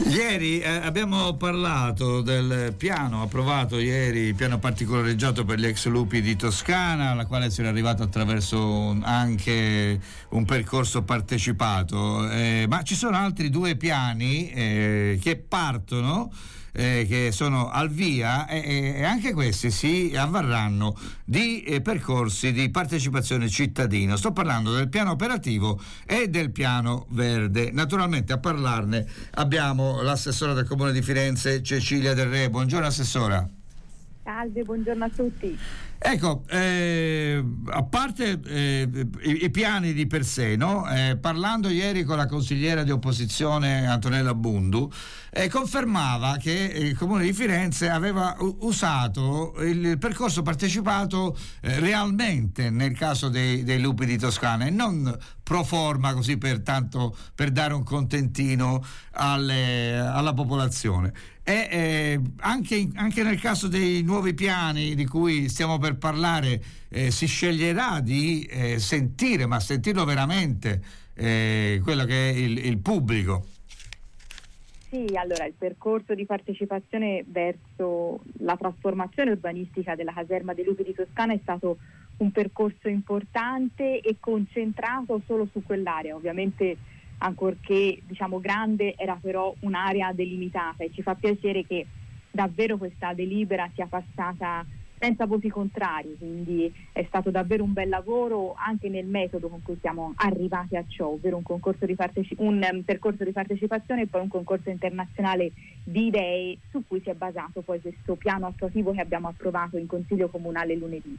Ieri abbiamo parlato del piano approvato ieri, piano particolareggiato per gli ex lupi di Toscana, alla quale si era arrivato attraverso anche un percorso partecipato, ma ci sono altri due piani che partono, che sono al via, e anche questi si avvarranno di percorsi di partecipazione cittadina. Sto parlando del piano operativo e del piano verde. Naturalmente a parlarne abbiamo l'assessora del Comune di Firenze, Cecilia Del Re. Buongiorno assessora. Salve, buongiorno a tutti. Ecco, a parte i piani di per sé, no? Parlando ieri con la consigliera di opposizione Antonella Bundu, confermava che il Comune di Firenze aveva usato il percorso partecipato realmente nel caso dei lupi di Toscana, e non pro forma, così per dare un contentino alla popolazione. E anche nel caso dei nuovi piani di cui stiamo per parlare, si sceglierà di sentire, ma sentirlo veramente, quello che è il pubblico. Sì, allora il percorso di partecipazione verso la trasformazione urbanistica della caserma dei lupi di Toscana è stato un percorso importante e concentrato solo su quell'area. Ovviamente, ancorché grande, era però un'area delimitata, e ci fa piacere che davvero questa delibera sia passata senza voti contrari, quindi è stato davvero un bel lavoro anche nel metodo con cui siamo arrivati a ciò, ovvero un percorso di partecipazione e poi un concorso internazionale di idee su cui si è basato poi questo piano attuativo che abbiamo approvato in Consiglio Comunale lunedì.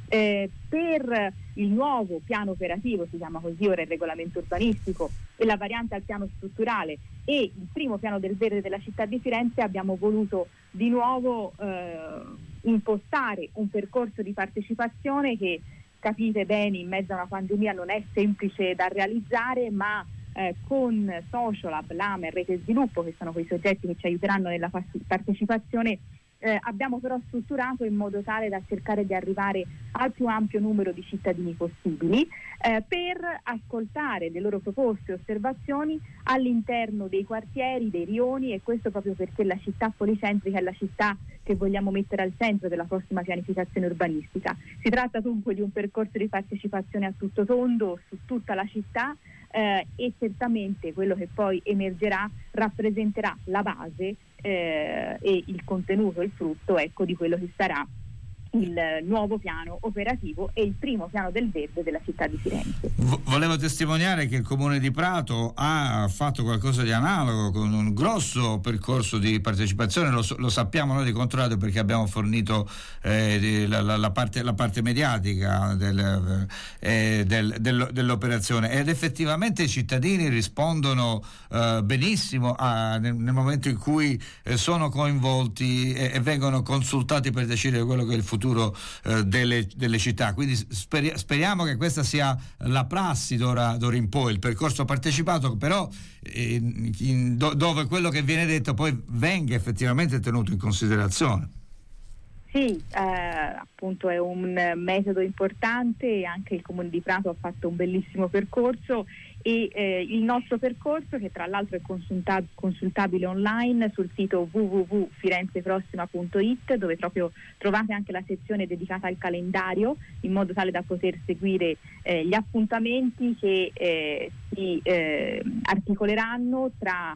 Per il nuovo piano operativo, si chiama così ora il regolamento urbanistico, e la variante al piano strutturale e il primo piano del verde della città di Firenze, abbiamo voluto di nuovo impostare un percorso di partecipazione che, capite bene, in mezzo a una pandemia non è semplice da realizzare, ma con Sociolab, l'AME e Rete Sviluppo, che sono quei soggetti che ci aiuteranno nella partecipazione, abbiamo però strutturato in modo tale da cercare di arrivare al più ampio numero di cittadini possibili, per ascoltare le loro proposte e osservazioni all'interno dei quartieri, dei rioni, e questo proprio perché la città policentrica è la città che vogliamo mettere al centro della prossima pianificazione urbanistica. Si tratta dunque di un percorso di partecipazione a tutto tondo su tutta la città, e certamente quello che poi emergerà rappresenterà la base e il contenuto, il frutto, di quello che sarà il nuovo piano operativo e il primo piano del verde della città di Firenze. Volevo testimoniare che il Comune di Prato ha fatto qualcosa di analogo, con un grosso percorso di partecipazione. Lo sappiamo noi di Controradio, perché abbiamo fornito la parte mediatica dell'operazione, ed effettivamente i cittadini rispondono benissimo nel momento in cui sono coinvolti e vengono consultati per decidere quello che è il futuro delle città. Quindi speriamo che questa sia la prassi d'ora in poi, il percorso partecipato, però dove quello che viene detto poi venga effettivamente tenuto in considerazione. Sì, appunto è un metodo importante, e anche il Comune di Prato ha fatto un bellissimo percorso, e il nostro percorso, che tra l'altro è consultabile online sul sito www.firenzeprossima.it, dove proprio trovate anche la sezione dedicata al calendario, in modo tale da poter seguire gli appuntamenti che si articoleranno tra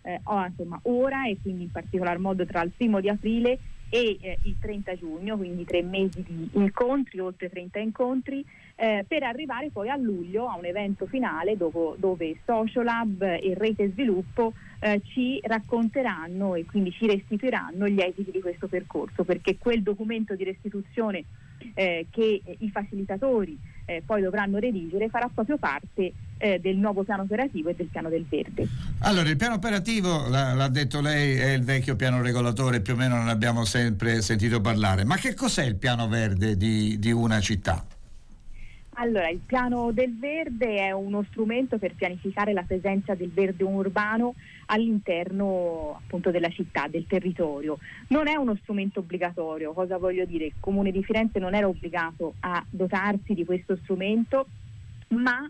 ora, e quindi in particolar modo tra il 1° di aprile e il 30 giugno, quindi 3 mesi di incontri, oltre 30 incontri, per arrivare poi a luglio a un evento finale dove Sociolab e Rete Sviluppo ci racconteranno e quindi ci restituiranno gli esiti di questo percorso, perché quel documento di restituzione che i facilitatori poi dovranno redigere farà proprio parte del nuovo piano operativo e del piano del verde. Allora, il piano operativo, l'ha detto lei, è il vecchio piano regolatore, più o meno non abbiamo sempre sentito parlare, ma che cos'è il piano verde di una città? Allora, il piano del verde è uno strumento per pianificare la presenza del verde urbano all'interno appunto della città, del territorio. Non è uno strumento obbligatorio. Cosa voglio dire? Il Comune di Firenze non era obbligato a dotarsi di questo strumento, ma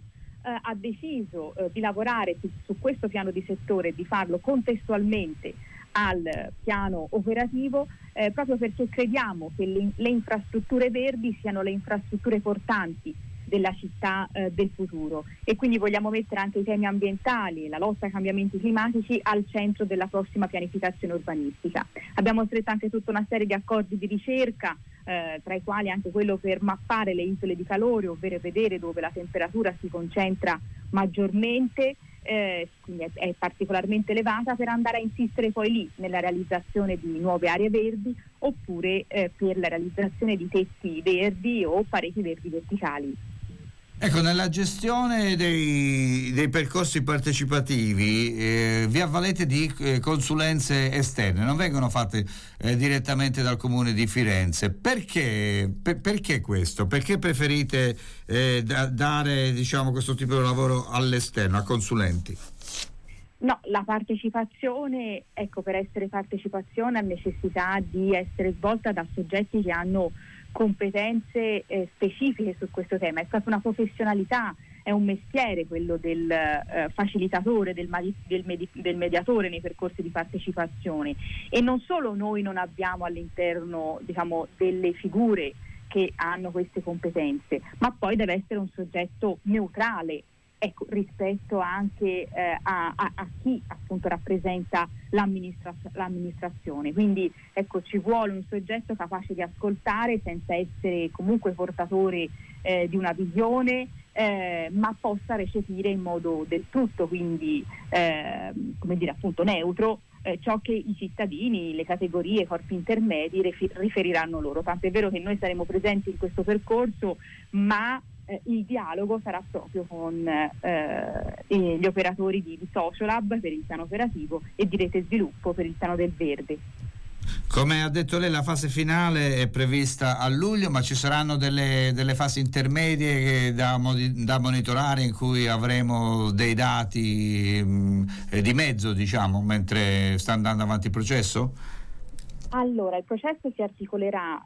ha deciso di lavorare su questo piano di settore e di farlo contestualmente al piano operativo, proprio perché crediamo che le infrastrutture verdi siano le infrastrutture portanti della città del futuro, e quindi vogliamo mettere anche i temi ambientali e la lotta ai cambiamenti climatici al centro della prossima pianificazione urbanistica. Abbiamo stretto anche tutta una serie di accordi di ricerca, tra i quali anche quello per mappare le isole di calore, ovvero vedere dove la temperatura si concentra maggiormente, quindi è particolarmente elevata, per andare a insistere poi lì nella realizzazione di nuove aree verdi, oppure per la realizzazione di tetti verdi o pareti verdi verticali. Ecco, nella gestione dei percorsi partecipativi vi avvalete di consulenze esterne, non vengono fatte direttamente dal Comune di Firenze. Perché questo? Perché preferite dare, diciamo, questo tipo di lavoro all'esterno, a consulenti? No, la partecipazione, ecco, per essere partecipazione ha necessità di essere svolta da soggetti che hanno competenze specifiche su questo tema. È stata una professionalità, è un mestiere quello del facilitatore, del mediatore nei percorsi di partecipazione, e non solo noi non abbiamo all'interno, diciamo, delle figure che hanno queste competenze, ma poi deve essere un soggetto neutrale, ecco, rispetto anche a chi appunto rappresenta l'amministrazione. Quindi ecco, ci vuole un soggetto capace di ascoltare senza essere comunque portatore di una visione, ma possa recepire in modo del tutto, quindi come dire, appunto neutro, ciò che i cittadini, le categorie, i corpi intermedi riferiranno loro. Tanto è vero che noi saremo presenti in questo percorso, ma il dialogo sarà proprio con gli operatori di Sociolab per il piano operativo e di Rete Sviluppo per il piano del verde. Come ha detto lei, la fase finale è prevista a luglio, ma ci saranno delle fasi intermedie da monitorare, in cui avremo dei dati di mezzo, diciamo, mentre sta andando avanti il processo? Allora, il processo si articolerà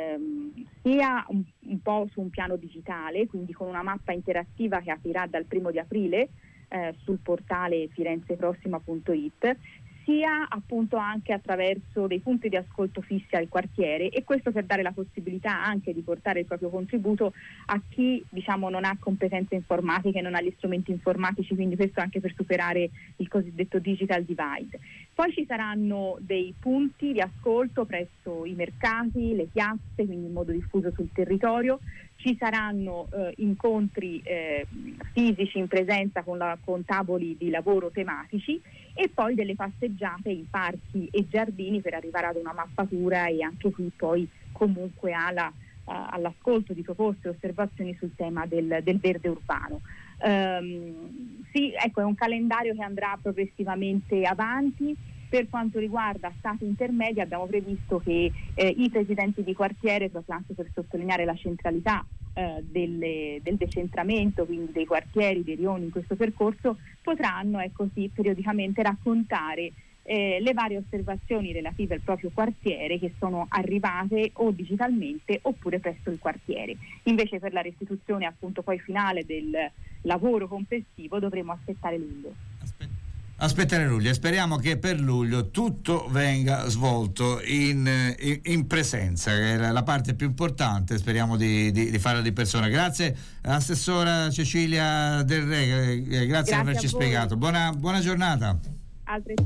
sia un po' su un piano digitale, quindi con una mappa interattiva che aprirà dal 1° di aprile sul portale firenzeprossima.it, sia appunto anche attraverso dei punti di ascolto fissi al quartiere, e questo per dare la possibilità anche di portare il proprio contributo a chi, diciamo, non ha competenze informatiche, non ha gli strumenti informatici, quindi questo anche per superare il cosiddetto digital divide. Poi ci saranno dei punti di ascolto presso i mercati, le piazze, quindi in modo diffuso sul territorio. Ci saranno incontri fisici in presenza con tavoli di lavoro tematici, e poi delle passeggiate in parchi e giardini per arrivare ad una mappatura, e anche qui poi comunque all'ascolto di proposte e osservazioni sul tema del verde urbano. Sì, ecco, è un calendario che andrà progressivamente avanti. Per quanto riguarda stati intermedi, abbiamo previsto che i presidenti di quartiere, proprio anche per sottolineare la centralità del decentramento, quindi dei quartieri, dei rioni in questo percorso, potranno, così periodicamente raccontare le varie osservazioni relative al proprio quartiere che sono arrivate o digitalmente oppure presso il quartiere. Invece per la restituzione appunto poi finale del lavoro complessivo dovremo aspettare luglio. Aspettare luglio, e speriamo che per luglio tutto venga svolto in presenza, che è la parte più importante. Speriamo di farla di persona. Grazie assessora Cecilia Del Re, grazie per averci spiegato. Buona giornata.